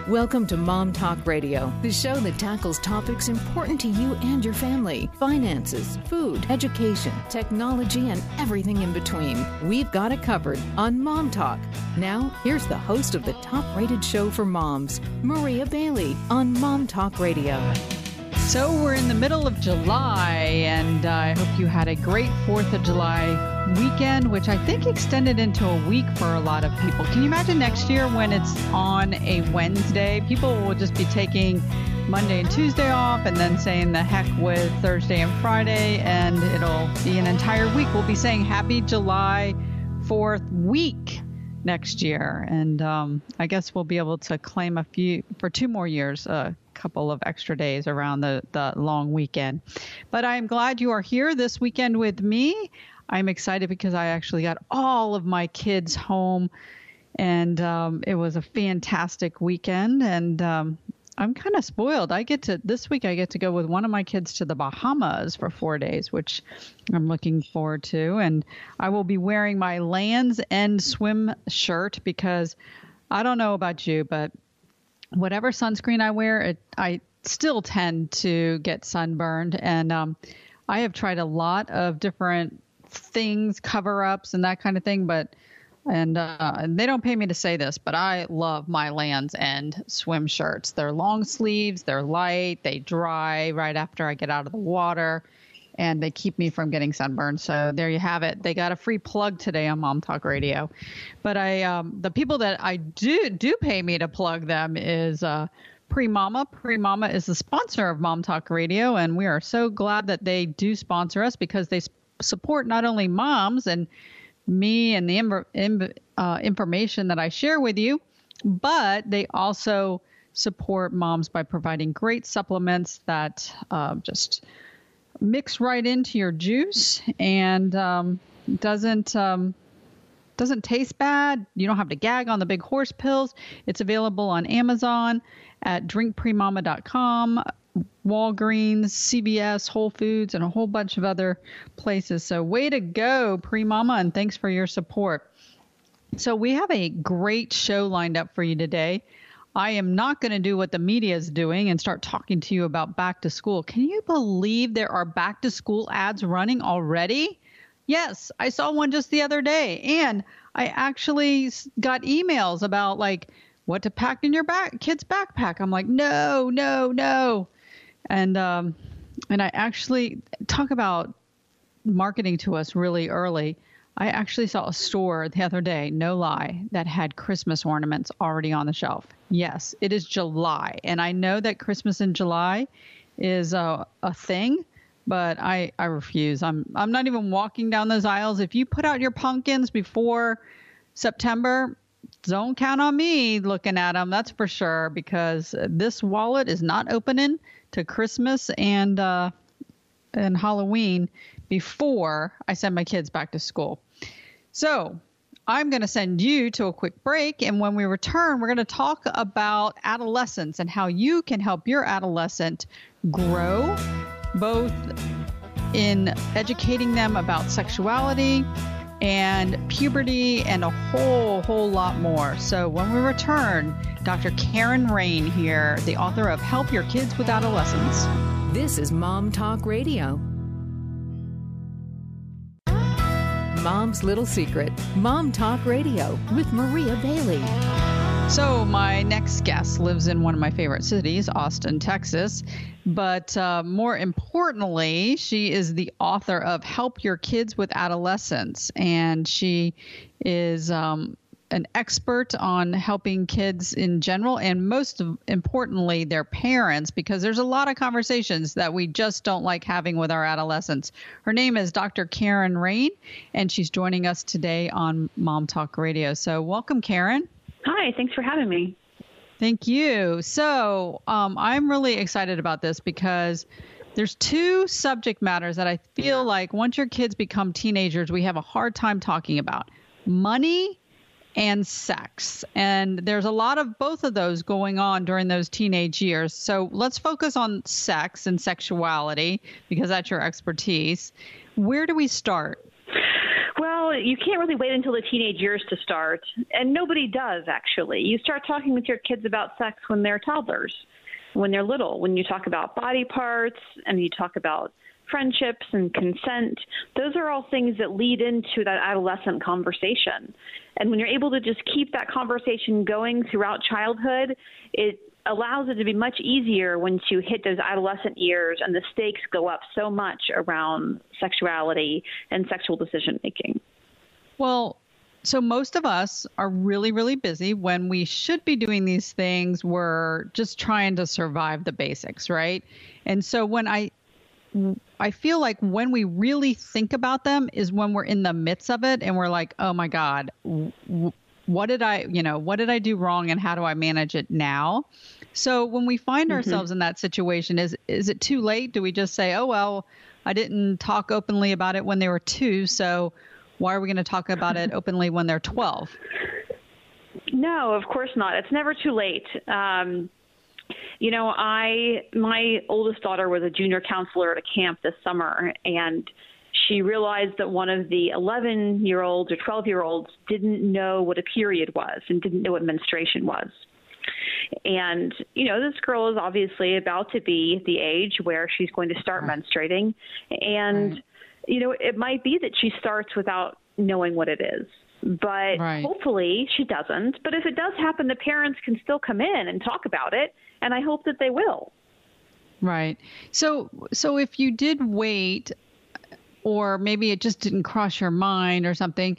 Welcome to Mom Talk Radio, the show that tackles topics important to you and your family. Finances, food, education, technology, and everything in between. We've got it covered on Mom Talk. Now, here's the host of the top-rated show for moms, Maria Bailey, on Mom Talk Radio. So we're in the middle of July, and I hope you had a great 4th of July weekend, which I think extended into a week for a lot of people. Can you imagine next year when it's on a Wednesday? People will just be taking Monday and Tuesday off and then saying the heck with Thursday and Friday, and it'll be an entire week. We'll be saying Happy July 4th week next year, and I guess we'll be able to claim for 2 more years, couple of extra days around the long weekend. But I'm glad you are here this weekend with me. I'm excited because I actually got all of my kids home, and it was a fantastic weekend, and I'm kind of spoiled. This week I get to go with one of my kids to the Bahamas for 4 days, which I'm looking forward to. And I will be wearing my Lands' End swim shirt because I don't know about you, but whatever sunscreen I wear, I still tend to get sunburned. And I have tried a lot of different things, cover-ups and that kind of thing, and they don't pay me to say this, but I love my Lands' End swim shirts. They're long sleeves, they're light, they dry right after I get out of the water, and they keep me from getting sunburned. So there you have it. They got a free plug today on Mom Talk Radio. But the people that I do pay me to plug them is Pre-Mama. Pre-Mama is the sponsor of Mom Talk Radio, and we are so glad that they do sponsor us because they support not only moms and me and the information that I share with you, but they also support moms by providing great supplements that just mix right into your juice and doesn't taste bad. You don't have to gag on the big horse pills. It's available on Amazon at drinkpremama.com, Walgreens, CVS, Whole Foods, and a whole bunch of other places. So way to go, Pre-Mama, and thanks for your support. So we have a great show lined up for you today. I am not going to do what the media is doing and start talking to you about back to school. Can you believe there are back to school ads running already? Yes, I saw one just the other day, and I actually got emails about like what to pack in your kid's backpack. I'm like, no. And I actually talk about marketing to us really early. I actually saw a store the other day, no lie, that had Christmas ornaments already on the shelf. Yes, it is July. And I know that Christmas in July is a thing, but I refuse. I'm not even walking down those aisles. If you put out your pumpkins before September, don't count on me looking at them. That's for sure, because this wallet is not opening to Christmas and Halloween before I send my kids back to school. So I'm going to send you to a quick break. And when we return, we're going to talk about adolescence and how you can help your adolescent grow, both in educating them about sexuality and puberty and a whole lot more. So when we return, Dr. Karen Rain here, the author of Help Your Kids with Adolescence. This is Mom Talk Radio. Mom's Little Secret, Mom Talk Radio with Maria Bailey. So my next guest lives in one of my favorite cities, Austin, Texas. But more importantly, she is the author of Help Your Kids with Adolescence. And she is an expert on helping kids in general, and most importantly, their parents, because there's a lot of conversations that we just don't like having with our adolescents. Her name is Dr. Karen Rain, and she's joining us today on Mom Talk Radio. So welcome, Karen. Hi, thanks for having me. Thank you. So I'm really excited about this because there's 2 subject matters that I feel like once your kids become teenagers, we have a hard time talking about: money and sex. And there's a lot of both of those going on during those teenage years. So let's focus on sex and sexuality because that's your expertise. Where do we start? Well, you can't really wait until the teenage years to start, and nobody does, actually. You start talking with your kids about sex when they're toddlers, when they're little, when you talk about body parts and you talk about friendships and consent. Those are all things that lead into that adolescent conversation. And when you're able to just keep that conversation going throughout childhood, it allows it to be much easier once you hit those adolescent years and the stakes go up so much around sexuality and sexual decision making. Well, so most of us are really, really busy. When we should be doing these things, we're just trying to survive the basics, right? And so when I feel like when we really think about them is when we're in the midst of it and we're like, oh my God, what did I do wrong and how do I manage it now? So when we find ourselves in that situation, is it too late? Do we just say, oh, well, I didn't talk openly about it when they were 2, so why are we going to talk about it openly when they're 12? No, of course not. It's never too late. My oldest daughter was a junior counselor at a camp this summer, and she realized that one of the 11-year-olds or 12-year-olds didn't know what a period was and didn't know what menstruation was. And, this girl is obviously about to be at the age where she's going to start menstruating. And, it might be that she starts without knowing what it is. But hopefully she doesn't. But if it does happen, the parents can still come in and talk about it. And I hope that they will. Right. So if you did wait, or maybe it just didn't cross your mind or something,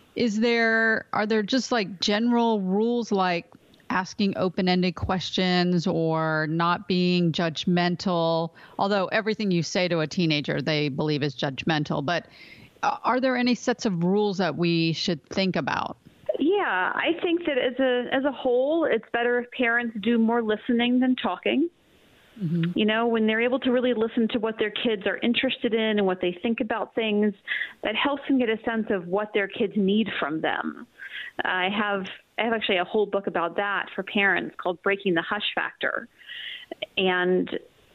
are there just like general rules like asking open-ended questions or not being judgmental? Although everything you say to a teenager, they believe is judgmental. But are there any sets of rules that we should think about? Yeah, I think that as a whole, it's better if parents do more listening than talking. Mm-hmm. When they're able to really listen to what their kids are interested in and what they think about things, that helps them get a sense of what their kids need from them. I have actually a whole book about that for parents called Breaking the Hush Factor. And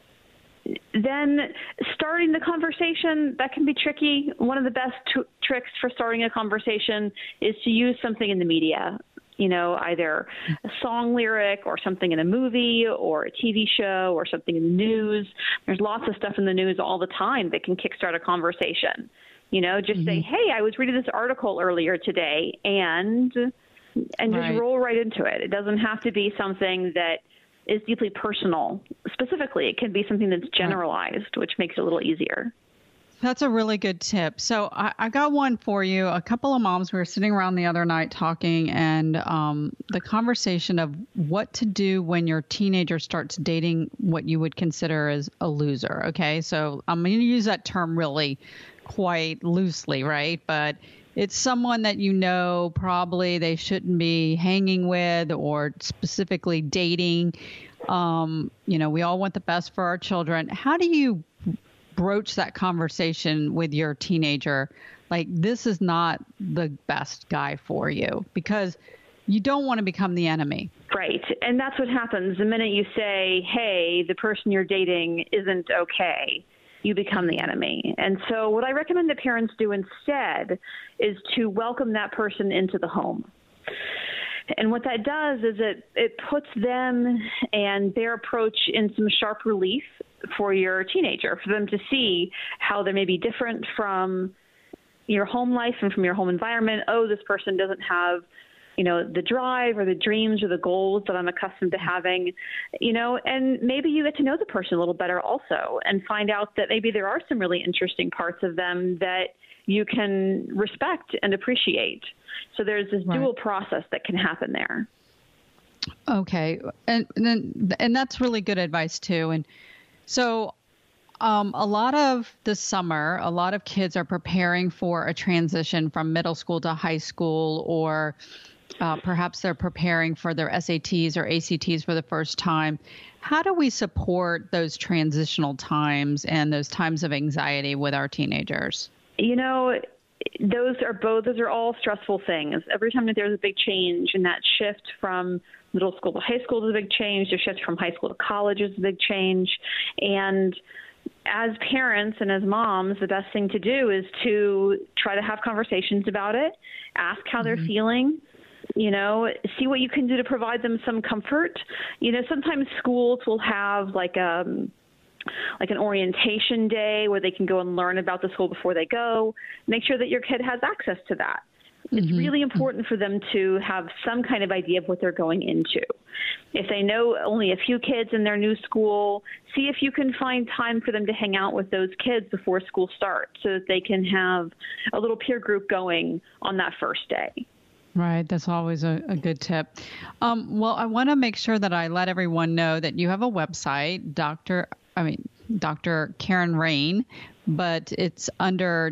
then starting the conversation, that can be tricky. One of the best tricks for starting a conversation is to use something in the media, either a song lyric or something in a movie or a TV show or something in the news. There's lots of stuff in the news all the time that can kickstart a conversation. Just say, hey, I was reading this article earlier today, and just roll right into it. It doesn't have to be something that is deeply personal. Specifically, it can be something that's generalized, which makes it a little easier. That's a really good tip. So I got one for you. A couple of moms, we were sitting around the other night talking, and the conversation of what to do when your teenager starts dating what you would consider as a loser. Okay, so I'm going to use that term really quite loosely, right? But it's someone that probably they shouldn't be hanging with or specifically dating. We all want the best for our children. How do you broach that conversation with your teenager? Like, this is not the best guy for you, because you don't want to become the enemy. Right. And that's what happens. The minute you say, hey, the person you're dating isn't okay, you become the enemy. And so what I recommend that parents do instead is to welcome that person into the home. And what that does is it puts them and their approach in some sharp relief for your teenager, for them to see how they may be different from your home life and from your home environment. Oh, this person doesn't have the drive or the dreams or the goals that I'm accustomed to having, and maybe you get to know the person a little better also and find out that maybe there are some really interesting parts of them that you can respect and appreciate. So there's this dual process that can happen there. Okay. And that's really good advice too. And so a lot of this summer, a lot of kids are preparing for a transition from middle school to high school, or perhaps they're preparing for their SATs or ACTs for the first time. How do we support those transitional times and those times of anxiety with our teenagers? Those are all stressful things. Every time that there's a big change, and that shift from middle school to high school is a big change, the shift from high school to college is a big change. And as parents and as moms, the best thing to do is to try to have conversations about it, ask how they're feeling, see what you can do to provide them some comfort. Sometimes schools will have like an orientation day where they can go and learn about the school before they go. Make sure that your kid has access to that. It's really important for them to have some kind of idea of what they're going into. If they know only a few kids in their new school, see if you can find time for them to hang out with those kids before school starts so that they can have a little peer group going on that first day. Right. That's always a good tip. Well, I want to make sure that I let everyone know that you have a website, Dr. Karen Raine, but it's under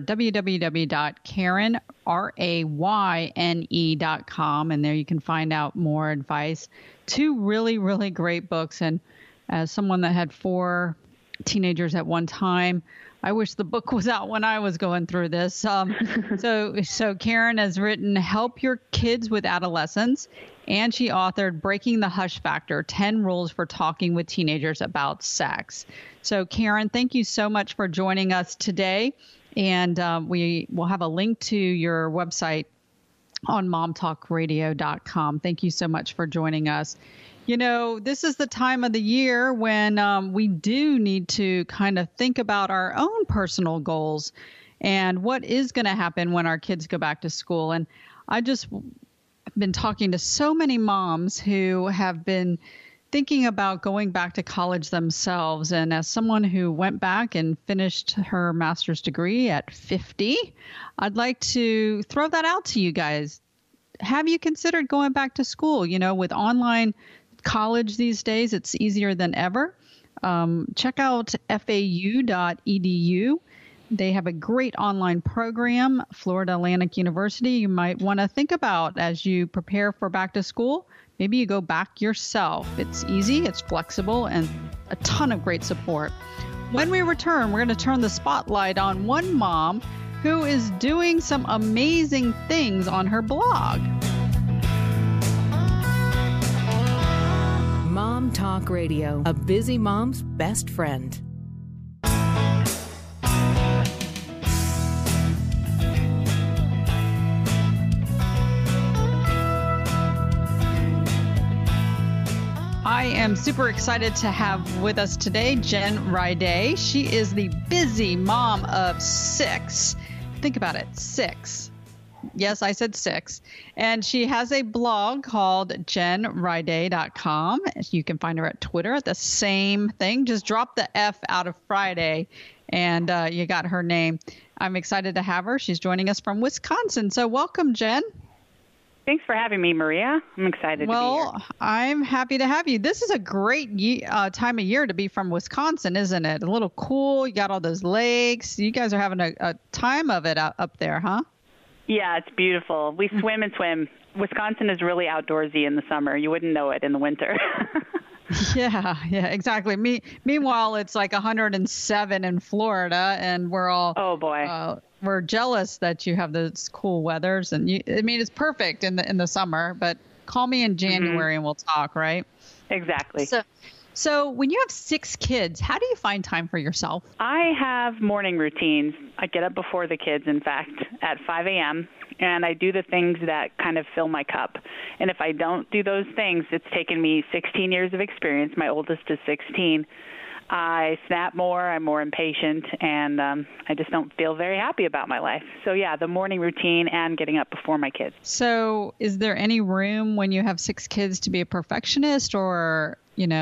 www.KarenRayne.com, and there you can find out more advice. 2 really, really great books. And as someone that had 4 teenagers at one time, I wish the book was out when I was going through this. So Karen has written Help Your Kids with Adolescence, and she authored Breaking the Hush Factor, 10 Rules for Talking with Teenagers About Sex. So Karen, thank you so much for joining us today. And we will have a link to your website on momtalkradio.com. Thank you so much for joining us. This is the time of the year when we do need to kind of think about our own personal goals and what is going to happen when our kids go back to school. And I just been talking to so many moms who have been thinking about going back to college themselves. And as someone who went back and finished her master's degree at 50, I'd like to throw that out to you guys. Have you considered going back to school? With online college these days, it's easier than ever. Check out fau.edu. They have a great online program, Florida Atlantic University. You might want to think about as you prepare for back to school. Maybe you go back yourself. It's easy, it's flexible, and a ton of great support. When we return, we're going to turn the spotlight on one mom who is doing some amazing things on her blog. Mom Talk Radio, a busy mom's best friend. I am super excited to have with us today Jen Riday. She is the busy mom of 6. Think about it, 6. Yes, I said 6. And she has a blog called JenRiday.com. You can find her at Twitter at the same thing. Just drop the F out of Friday and you got her name. I'm excited to have her. She's joining us from Wisconsin. So welcome, Jen. Thanks for having me, Maria. I'm excited to be here. Well, I'm happy to have you. This is a great time of year to be from Wisconsin, isn't it? A little cool. You got all those lakes. You guys are having a time of it up there, huh? Yeah, it's beautiful. We swim and swim. Wisconsin is really outdoorsy in the summer. You wouldn't know it in the winter. Yeah, exactly. Meanwhile, it's like 107 in Florida, and we're all we're jealous that you have this cool weathers. And it's perfect in the summer. But call me in January and we'll talk, right? Exactly. So when you have 6 kids, how do you find time for yourself? I have morning routines. I get up before the kids, in fact, at 5 a.m., and I do the things that kind of fill my cup. And if I don't do those things, it's taken me 16 years of experience. My oldest is 16. I snap more, I'm more impatient, and I just don't feel very happy about my life. So, yeah, the morning routine and getting up before my kids. So is there any room when you have 6 kids to be a perfectionist, or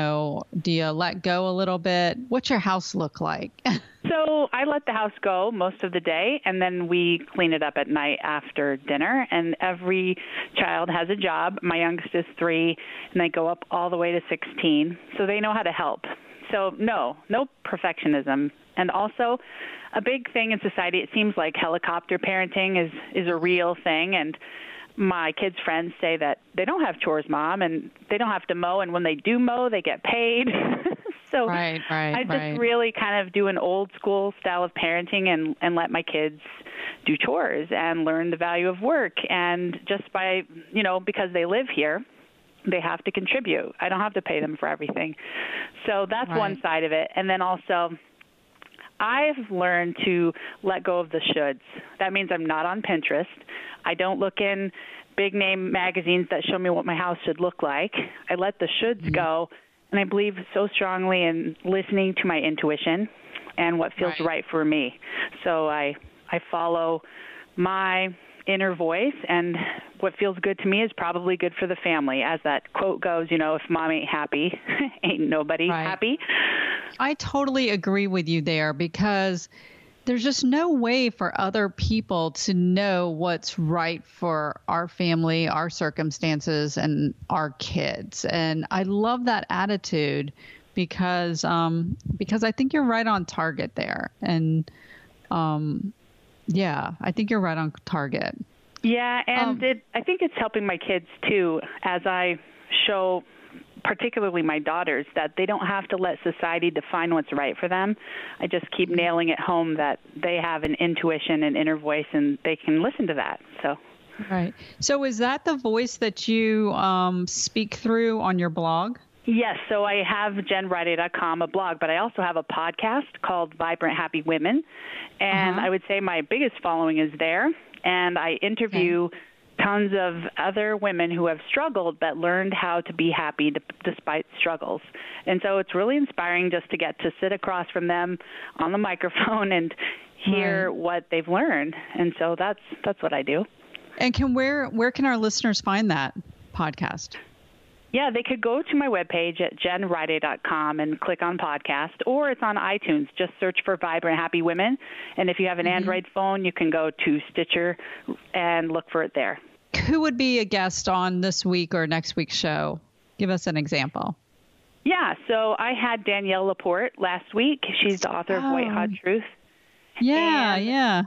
do you let go a little bit? What's your house look like? So I let the house go most of the day, and then we clean it up at night after dinner. And every child has a job. My youngest is 3, and they go up all the way to 16, so they know how to help. So no perfectionism. And also, a big thing in society, it seems like helicopter parenting is a real thing, and my kids' friends say that they don't have chores, Mom, and they don't have to mow, and when they do mow, they get paid. So I just really kind of do an old school style of parenting and let my kids do chores and learn the value of work. And just by, because they live here, they have to contribute. I don't have to pay them for everything. So that's one side of it. And then also, I've learned to let go of the shoulds. That means I'm not on Pinterest. I don't look in big name magazines that show me what my house should look like. I let the shoulds go, and I believe so strongly in listening to my intuition and what feels right for me. So I follow my inner voice, and what feels good to me is probably good for the family. As that quote goes, if mom ain't happy, ain't nobody happy. I totally agree with you there, because there's just no way for other people to know what's right for our family, our circumstances, and our kids. And I love that attitude because I think you're right on target there. And I think you're right on target. Yeah, and I think it's helping my kids too, as I show particularly my daughters that they don't have to let society define what's right for them. I just keep nailing it home that they have an intuition and inner voice, and they can listen to that. Right. So is that the voice that you speak through on your blog? Yes. So I have JenRiday.com, a blog, but I also have a podcast called Vibrant Happy Women. And I would say my biggest following is there. And I interview tons of other women who have struggled but learned how to be happy despite struggles. And so it's really inspiring just to get to sit across from them on the microphone and hear what they've learned. And so that's what I do. And where can our listeners find that podcast? Yeah, they could go to my webpage at JenRiday.com and click on podcast, or it's on iTunes. Just search for Vibrant Happy Women. And if you have an Android phone, you can go to Stitcher and look for it there. Who would be a guest on this week or next week's show? Give us an example. Yeah, so I had Danielle Laporte last week. She's the author of White Hot Truth. Yeah.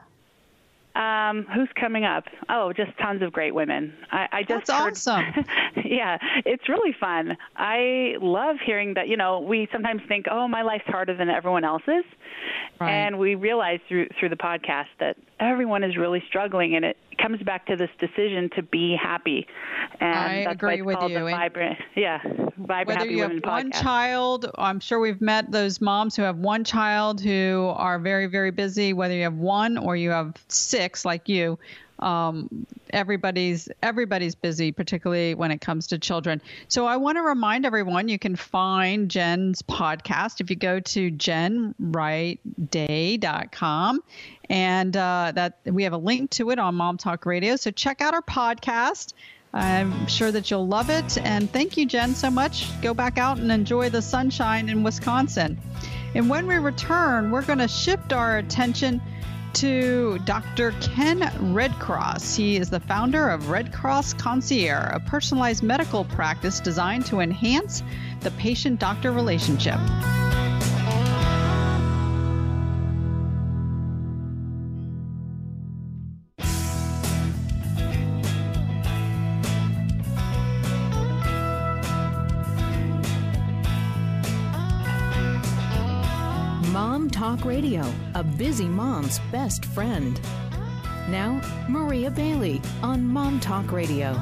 Who's coming up? Oh, just tons of great women. I just That's awesome. Yeah, it's really fun. I love hearing that, we sometimes think, oh, my life's harder than everyone else's. Right. And we realize through the podcast that everyone is really struggling, and it comes back to this decision to be happy. And I that's agree why it's with called you. The Vibrant Happy Women podcast. One child, I'm sure we've met those moms who have one child who are very, very busy, whether you have one or you have six like you. Everybody's busy, particularly when it comes to children. So I want to remind everyone, you can find Jen's podcast if you go to JenRightDay.com, and that we have a link to it on Mom Talk Radio. So check out our podcast. I'm sure that you'll love it. And thank you, Jen, so much. Go back out and enjoy the sunshine in Wisconsin. And when we return, we're going to shift our attention to Dr. Ken Redcross. He is the founder of Red Cross Concierge, a personalized medical practice designed to enhance the patient-doctor relationship. Mom Talk Radio, a busy mom's best friend. Now, Maria Bailey on Mom Talk Radio.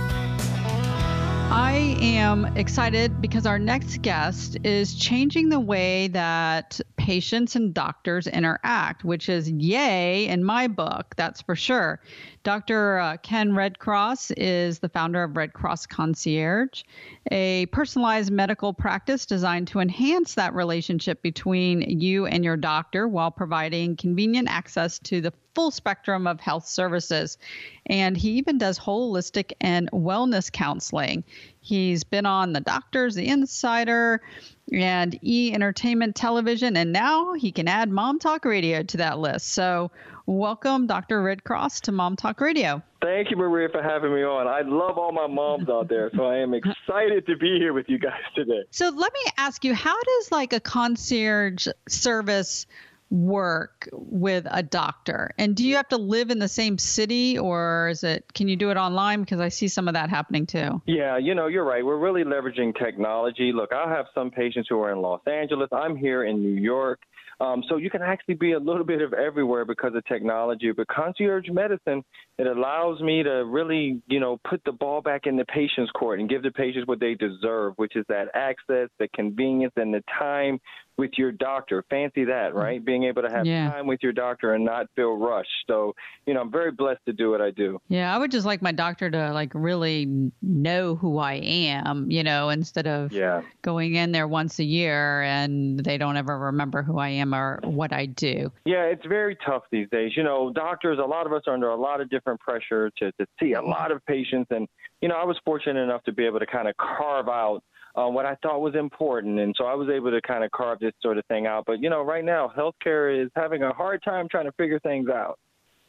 I am excited because our next guest is changing the way that patients and doctors interact, which is yay in my book, that's for sure. Dr. Ken Redcross is the founder of Red Cross Concierge, a personalized medical practice designed to enhance that relationship between you and your doctor while providing convenient access to the full spectrum of health services. And he even does holistic and wellness counseling. He's been on The Doctors, The Insider, and E! Entertainment Television, and now he can add Mom Talk Radio to that list. So welcome, Dr. Redcross, to Mom Talk Radio. Thank you, Maria, for having me on. I love all my moms out there, so I am excited to be here with you guys today. So let me ask you, how does like a concierge service work with a doctor? And do you have to live in the same city, or can you do it online? Because I see some of that happening too. Yeah, you're right. We're really leveraging technology. Look, I have some patients who are in Los Angeles. I'm here in New York. So you can actually be a little bit of everywhere because of technology. But concierge medicine, it allows me to really, put the ball back in the patient's court and give the patients what they deserve, which is that access, the convenience, and the time with your doctor. Fancy that, right? Being able to have time with your doctor and not feel rushed. So, I'm very blessed to do what I do. Yeah, I would just like my doctor to like really know who I am, instead of going in there once a year and they don't ever remember who I am or what I do. Yeah, it's very tough these days. Doctors, a lot of us are under a lot of different pressure to see a lot of patients. And, I was fortunate enough to be able to kind of carve out what I thought was important. And so I was able to kind of carve this sort of thing out. But, right now, healthcare is having a hard time trying to figure things out.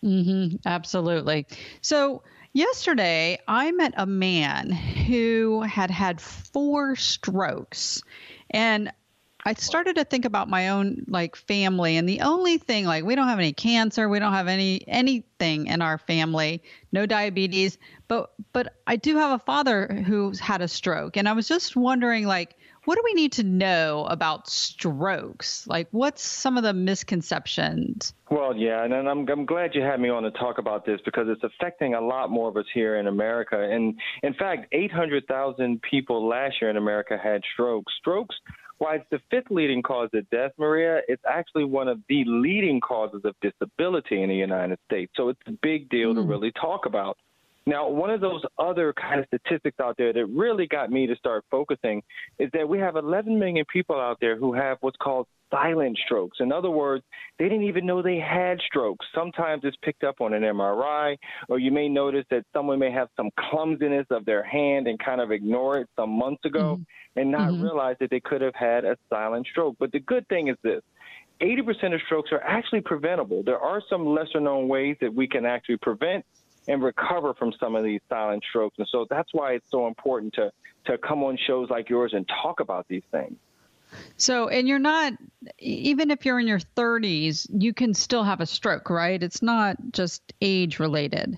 Absolutely. So yesterday, I met a man who had 4 strokes, and I started to think about my own family, and the only thing we don't have any cancer, we don't have anything in our family, no diabetes, but I do have a father who's had a stroke, and I was just wondering what do we need to know about strokes? What's some of the misconceptions? Well, yeah, and I'm glad you had me on to talk about this because it's affecting a lot more of us here in America. And in fact, 800,000 people last year in America had strokes. Strokes, while it's the 5th leading cause of death, Maria, it's actually one of the leading causes of disability in the United States. So it's a big deal to really talk about. Now, one of those other kind of statistics out there that really got me to start focusing is that we have 11 million people out there who have what's called silent strokes. In other words, they didn't even know they had strokes. Sometimes it's picked up on an MRI, or you may notice that someone may have some clumsiness of their hand and kind of ignore it some months ago and not realize that they could have had a silent stroke. But the good thing is this. 80% of strokes are actually preventable. There are some lesser-known ways that we can actually prevent and recover from some of these silent strokes. And so that's why it's so important to come on shows like yours and talk about these things. So, and you're not, even if you're in your 30s, you can still have a stroke, right? It's not just age related.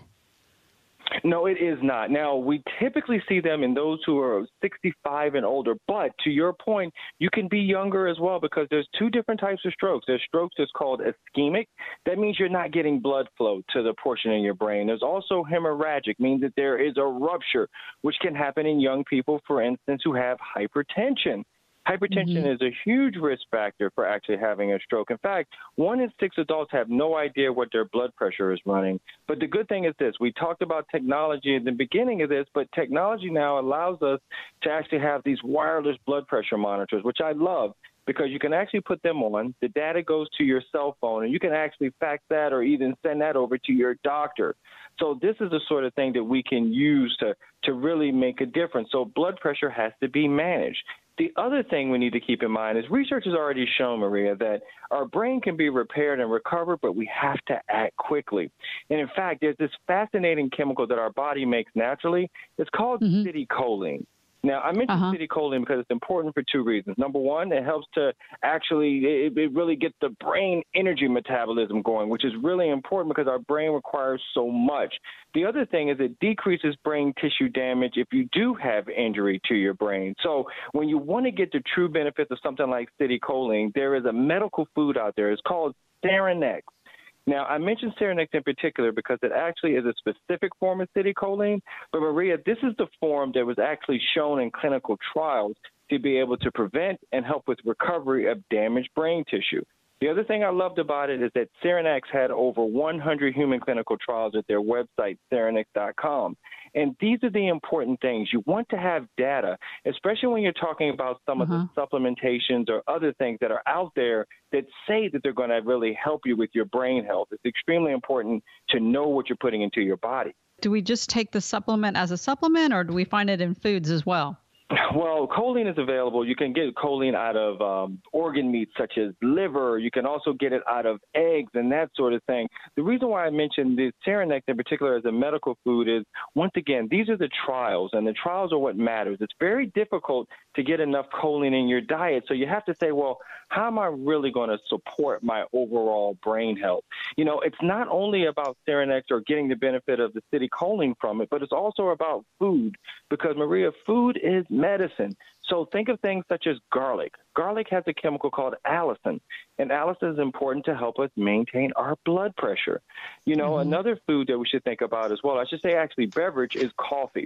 No, it is not. Now, we typically see them in those who are 65 and older. But to your point, you can be younger as well because there's 2 different types of strokes. There's strokes that's called ischemic. That means you're not getting blood flow to the portion in your brain. There's also hemorrhagic, means that there is a rupture, which can happen in young people, for instance, who have hypertension. Hypertension is a huge risk factor for actually having a stroke. In fact, 1 in 6 adults have no idea what their blood pressure is running. But the good thing is this. We talked about technology at the beginning of this, but technology now allows us to actually have these wireless blood pressure monitors, which I love because you can actually put them on. The data goes to your cell phone, and you can actually fax that or even send that over to your doctor. So this is the sort of thing that we can use to really make a difference. So blood pressure has to be managed. The other thing we need to keep in mind is research has already shown, Maria, that our brain can be repaired and recovered, but we have to act quickly. And in fact, there's this fascinating chemical that our body makes naturally. It's called acetylcholine. Now, I mentioned acetylcholine because it's important for 2 reasons. Number one, it helps to actually, it really gets the brain energy metabolism going, which is really important because our brain requires so much. The other thing is it decreases brain tissue damage if you do have injury to your brain. So when you want to get the true benefits of something like acetylcholine, there is a medical food out there. It's called Seranex. Now, I mentioned Seranex in particular because it actually is a specific form of acetylcholine. But, Maria, this is the form that was actually shown in clinical trials to be able to prevent and help with recovery of damaged brain tissue. The other thing I loved about it is that Seranex had over 100 human clinical trials at their website, Seranex.com. And these are the important things. You want to have data, especially when you're talking about some of the supplementations or other things that are out there that say that they're going to really help you with your brain health. It's extremely important to know what you're putting into your body. Do we just take the supplement as a supplement, or do we find it in foods as well? Well, choline is available. You can get choline out of organ meats such as liver. You can also get it out of eggs and that sort of thing. The reason why I mentioned the Seranex in particular as a medical food is, once again, these are the trials, and the trials are what matters. It's very difficult to get enough choline in your diet, so you have to say, well, how am I really going to support my overall brain health? You know, it's not only about Seranex or getting the benefit of the acetylcholine from it, but it's also about food because, Maria, food is medicine. So think of things such as garlic. Garlic has a chemical called allicin, and allicin is important to help us maintain our blood pressure. You know, another food that we should think about as well, I should say actually beverage, is coffee.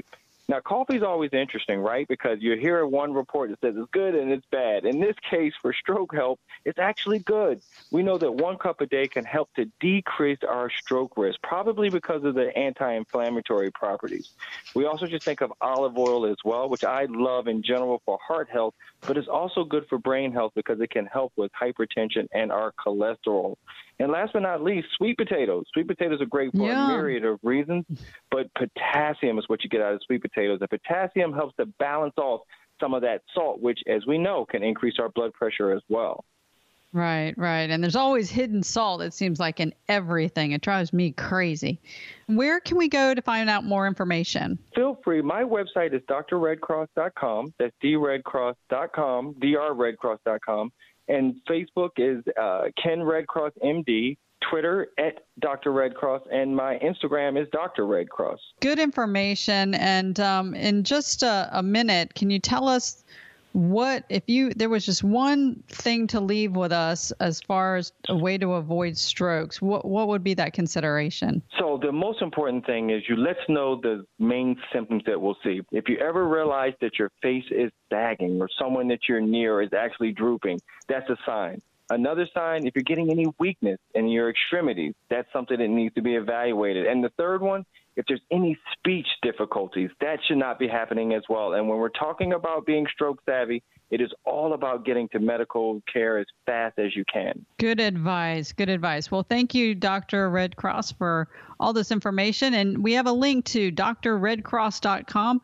Now, coffee is always interesting, right? Because you hear one report that says it's good and it's bad. In this case, for stroke help, it's actually good. We know that 1 cup a day can help to decrease our stroke risk, probably because of the anti-inflammatory properties. We also just think of olive oil as well, which I love in general for heart health, but it's also good for brain health because it can help with hypertension and our cholesterol. And last but not least, sweet potatoes. Sweet potatoes are great for a myriad of reasons, but potassium is what you get out of sweet potatoes. And potassium helps to balance off some of that salt, which, as we know, can increase our blood pressure as well. Right. And there's always hidden salt, it seems like, in everything. It drives me crazy. Where can we go to find out more information? Feel free. My website is drredcross.com. That's dredcross.com, drredcross.com. And Facebook is Ken Red Cross MD, Twitter at Dr. Red Cross, and my Instagram is Dr. Red Cross. Good information. And in just a minute, can you tell us what, there was just one thing to leave with us as far as a way to avoid strokes, what would be that consideration? So the most important thing is let's know the main symptoms that we'll see. If you ever realize that your face is sagging or someone that you're near is actually drooping, that's a sign. Another sign, if you're getting any weakness in your extremities, that's something that needs to be evaluated. And the third one, if there's any speech difficulties, that should not be happening as well. And when we're talking about being stroke savvy, it is all about getting to medical care as fast as you can. Good advice. Well, thank you, Dr. Red Cross, for all this information. And we have a link to drredcross.com.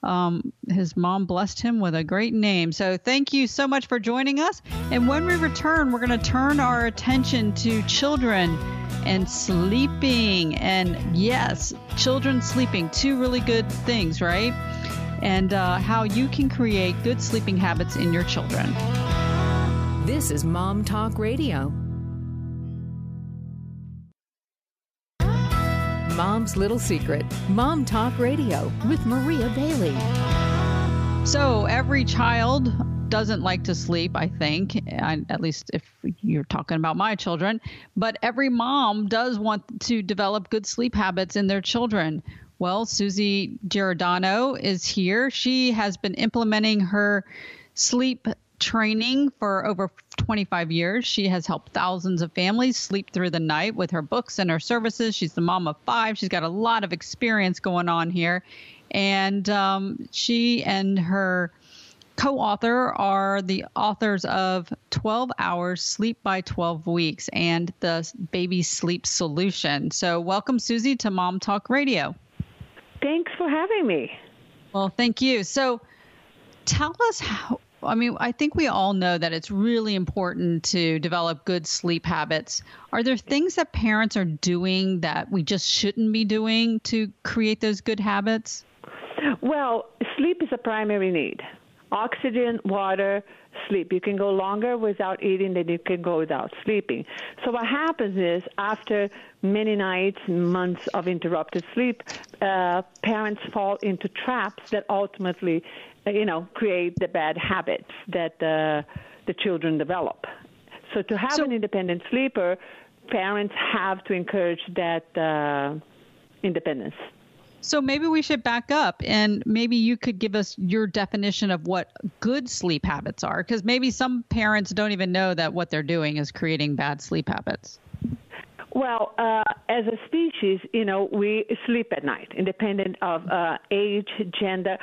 His mom blessed him with a great name. So thank you so much for joining us. And when we return, we're going to turn our attention to children and sleeping. And yes, children sleeping, 2 really good things, right? And how you can create good sleeping habits in your children. This is Mom Talk Radio. Mom's Little Secret, Mom Talk Radio with Maria Bailey. So every child doesn't like to sleep, I think, at least if you're talking about my children, but every mom does want to develop good sleep habits in their children. Well, Susie Giordano is here. She has been implementing her sleep training for over 25 years. She has helped thousands of families sleep through the night with her books and her services. She's the mom of 5. She's got a lot of experience going on here. And she and her co-author are the authors of 12 Hours Sleep by 12 Weeks and the Baby Sleep Solution. So welcome, Susie, to Mom Talk Radio. Thanks for having me. Well, thank you. So tell us how, I think we all know that it's really important to develop good sleep habits. Are there things that parents are doing that we just shouldn't be doing to create those good habits? Well, sleep is a primary need. Oxygen, water, sleep. You can go longer without eating than you can go without sleeping. So what happens is after many nights, months of interrupted sleep, parents fall into traps that ultimately, create the bad habits that the children develop. So to have an independent sleeper, parents have to encourage that independence. So maybe we should back up and maybe you could give us your definition of what good sleep habits are, because maybe some parents don't even know that what they're doing is creating bad sleep habits. Well, as a species, we sleep at night, independent of age, gender,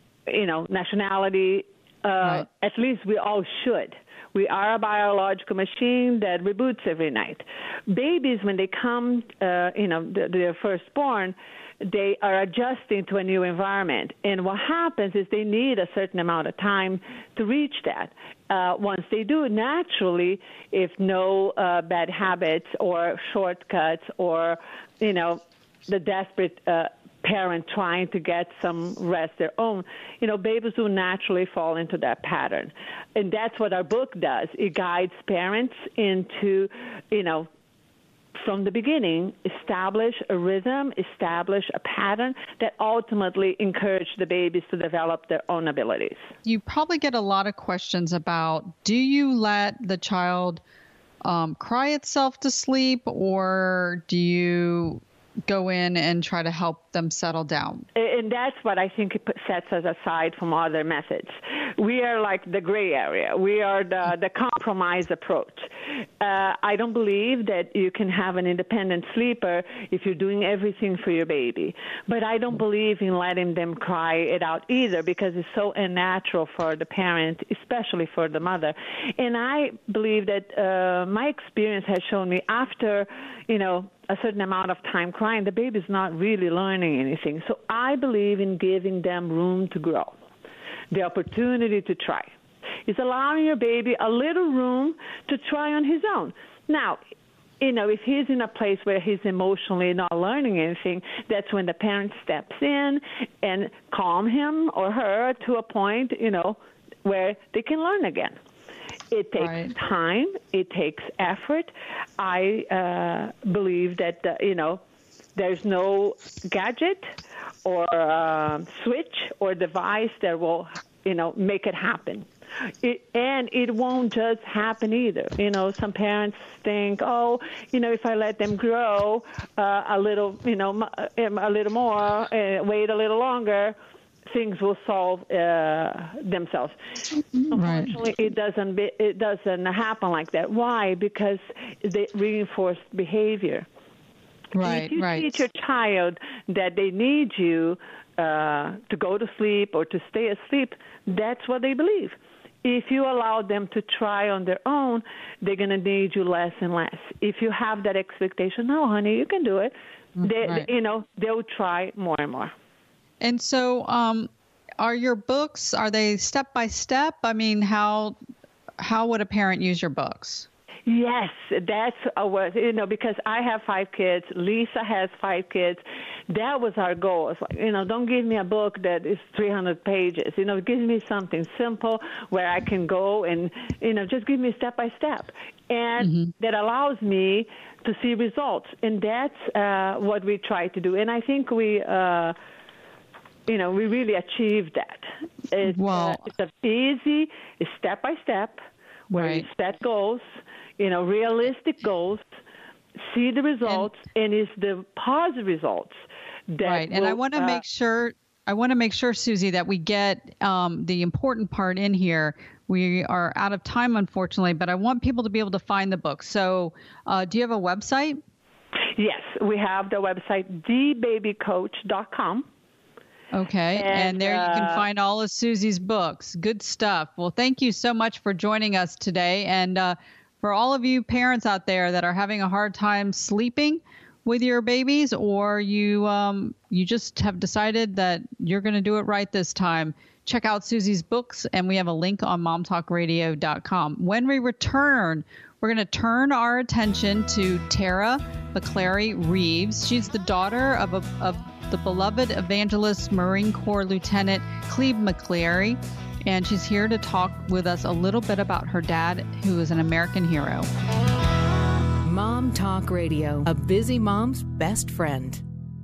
nationality. Right. At least we all should. We are a biological machine that reboots every night. Babies, when they come, they're firstborn, they are adjusting to a new environment. And what happens is they need a certain amount of time to reach that. Once they do, naturally, if no bad habits or shortcuts or, the desperate parent trying to get some rest their own, babies will naturally fall into that pattern. And that's what our book does. It guides parents into, from the beginning, establish a rhythm, establish a pattern that ultimately encourage the babies to develop their own abilities. You probably get a lot of questions about, do you let the child cry itself to sleep, or do you go in and try to help them settle down. And that's what I think sets us aside from other methods. We are like the gray area. We are the compromise approach. I don't believe that you can have an independent sleeper if you're doing everything for your baby. But I don't believe in letting them cry it out either, because it's so unnatural for the parent, especially for the mother. And I believe that my experience has shown me after, a certain amount of time crying, the baby's not really learning anything. So I believe in giving them room to grow, the opportunity to try. It's allowing your baby a little room to try on his own. Now, if he's in a place where he's emotionally not learning anything, that's when the parent steps in and calm him or her to a point, where they can learn again. It takes time. It takes effort. I believe that, there's no gadget or switch or device that will, make it happen. And it won't just happen either. Some parents think, if I let them grow a little, a little more, wait a little longer, things will solve themselves. Right. Unfortunately, it doesn't happen like that. Why? Because they reinforce behavior. Right. If you teach your child that they need you to go to sleep or to stay asleep, that's what they believe. If you allow them to try on their own, they're going to need you less and less. If you have that expectation, no, honey, you can do it. They'll try more and more. And so, are your books, are they step by step? I mean, how would a parent use your books? Yes, that's because I have 5 kids. Lisa has 5 kids. That was our goal. It's like, don't give me a book that is 300 pages. Give me something simple where I can go and, just give me step by step. And that allows me to see results. And that's what we try to do. And I think we really achieved that. It's easy, it's step by step, where you set goals, realistic goals, see the results, and it's the positive results that. Right, and I want to make sure, Susie, that we get the important part in here. We are out of time, unfortunately, but I want people to be able to find the book. So, do you have a website? Yes, we have the website, thebabycoach.com. Okay, and there you can find all of Susie's books. Good stuff. Well, thank you so much for joining us today. And for all of you parents out there that are having a hard time sleeping with your babies, or you just have decided that you're going to do it right this time, check out Susie's books, and we have a link on momtalkradio.com. When we return, we're going to turn our attention to Tara McClary Reeves. She's the daughter of the beloved evangelist Marine Corps Lieutenant Cleve McClary, and she's here to talk with us a little bit about her dad, who is an American hero. Mom Talk Radio, a busy mom's best friend.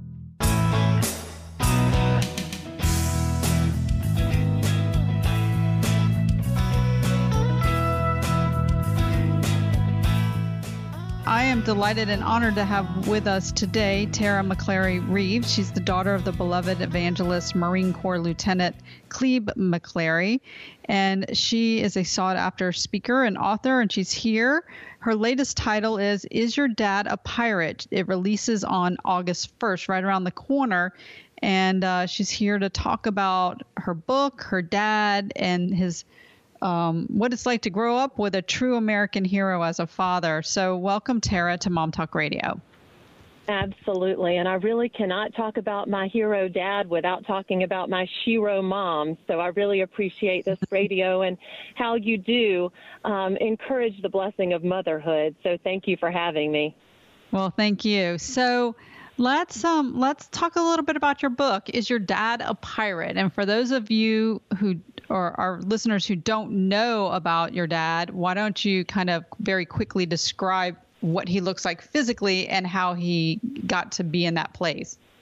I am delighted and honored to have with us today Tara McClary Reeves. She's the daughter of the beloved evangelist Marine Corps Lieutenant Cleve McClary, and she is a sought-after speaker and author, and she's here. Her latest title is Your Dad a Pirate? It releases on August 1st, right around the corner, and she's here to talk about her book, her dad, and his what it's like to grow up with a true American hero as a father. So welcome, Tara, to Mom Talk Radio. Absolutely. And I really cannot talk about my hero dad without talking about my shero mom. So I really appreciate this radio and how you do encourage the blessing of motherhood. So thank you for having me. Well, thank you. So let's talk a little bit about your book, Is Your Dad a Pirate? And for those of you who or our listeners who don't know about your dad, why don't you kind of very quickly describe what he looks like physically and how he got to be in that place?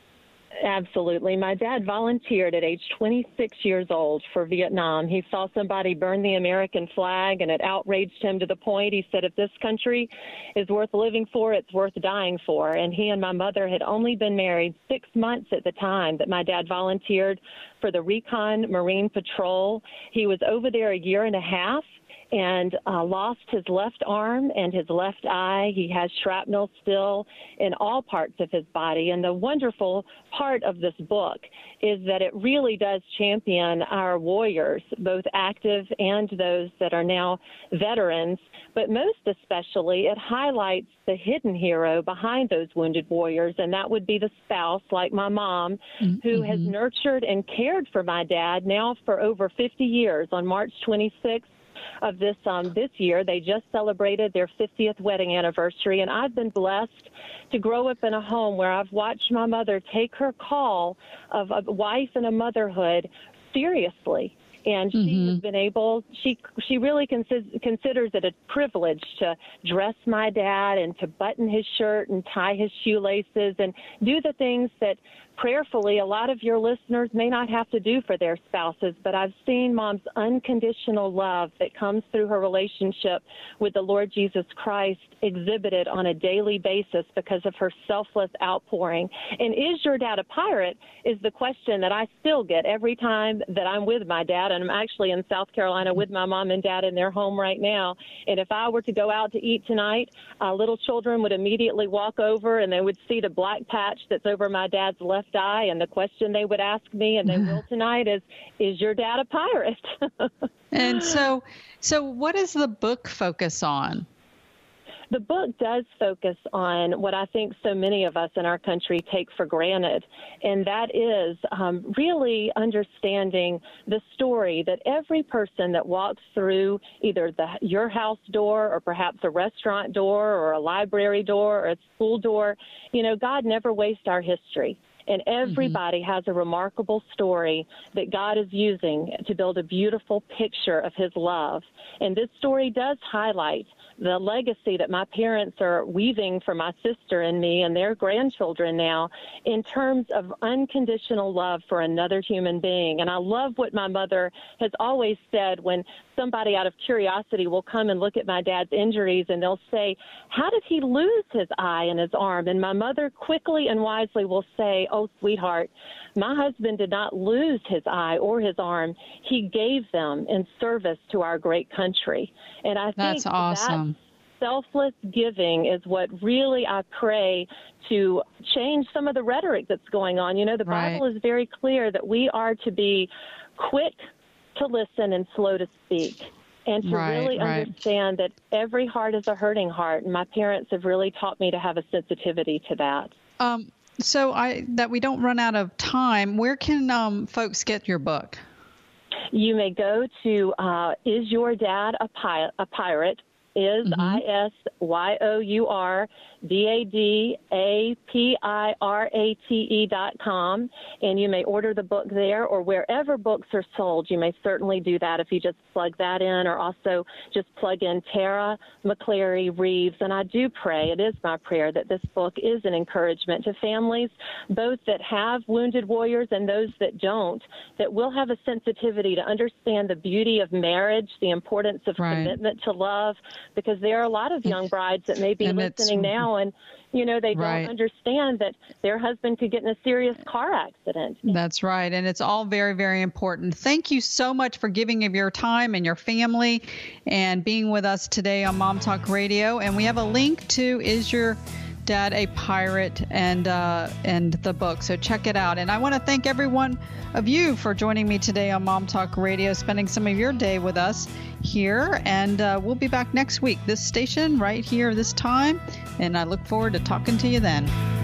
Absolutely. My dad volunteered at age 26 years old for Vietnam. He saw somebody burn the American flag, and it outraged him to the point he said, if this country is worth living for, it's worth dying for. And he and my mother had only been married 6 months at the time that my dad volunteered for the Recon Marine Patrol. He was over there a year and a half and lost his left arm and his left eye. He has shrapnel still in all parts of his body. And the wonderful part of this book is that it really does champion our warriors, both active and those that are now veterans. But most especially, it highlights the hidden hero behind those wounded warriors, and that would be the spouse, like my mom, who has nurtured and cared for my dad now for over 50 years. On March 26th, of this year, they just celebrated their 50th wedding anniversary, and I've been blessed to grow up in a home where I've watched my mother take her call of a wife and a motherhood seriously. And she has been able, she really considers it a privilege to dress my dad and to button his shirt and tie his shoelaces and do the things that prayerfully a lot of your listeners may not have to do for their spouses. But I've seen Mom's unconditional love that comes through her relationship with the Lord Jesus Christ exhibited on a daily basis because of her selfless outpouring. And is your dad a pirate is the question that I still get every time that I'm with my dad. And I'm actually in South Carolina with my mom and dad in their home right now. And if I were to go out to eat tonight, little children would immediately walk over and they would see the black patch that's over my dad's left eye. And the question they would ask me, and they will tonight, is your dad a pirate? And so what does the book focus on? The book does focus on what I think so many of us in our country take for granted, and that is really understanding the story that every person that walks through either your house door or perhaps a restaurant door or a library door or a school door, God never wastes our history. And everybody has a remarkable story that God is using to build a beautiful picture of his love. And this story does highlight the legacy that my parents are weaving for my sister and me and their grandchildren now in terms of unconditional love for another human being. And I love what my mother has always said when somebody out of curiosity will come and look at my dad's injuries and they'll say, how did he lose his eye and his arm? And my mother quickly and wisely will say, oh, sweetheart, my husband did not lose his eye or his arm. He gave them in service to our great country. And I think that's awesome. That selfless giving is what really I pray to change some of the rhetoric that's going on. The Bible is very clear that we are to be quick to listen and slow to speak, and to really understand that every heart is a hurting heart. And my parents have really taught me to have a sensitivity to that. So that we don't run out of time, where can folks get your book? You may go to Is Your Dad a Pirate? Is ISYOURDADAPIRATE.com, and you may order the book there or wherever books are sold. You may certainly do that if you just plug that in, or also just plug in Tara McClary Reeves. And I do pray, it is my prayer, that this book is an encouragement to families, both that have wounded warriors and those that don't, that will have a sensitivity to understand the beauty of marriage, the importance of commitment to love, because there are a lot of young brides that may be listening now and, they don't understand that their husband could get in a serious car accident. That's right. And it's all very, very important. Thank you so much for giving of your time and your family and being with us today on Mom Talk Radio. And we have a link to Is Your Dad a Pirate and the book. So check it out. And I want to thank every one of you for joining me today on Mom Talk Radio, spending some of your day with us here. And we'll be back next week, this station right here, this time. And I look forward to talking to you then.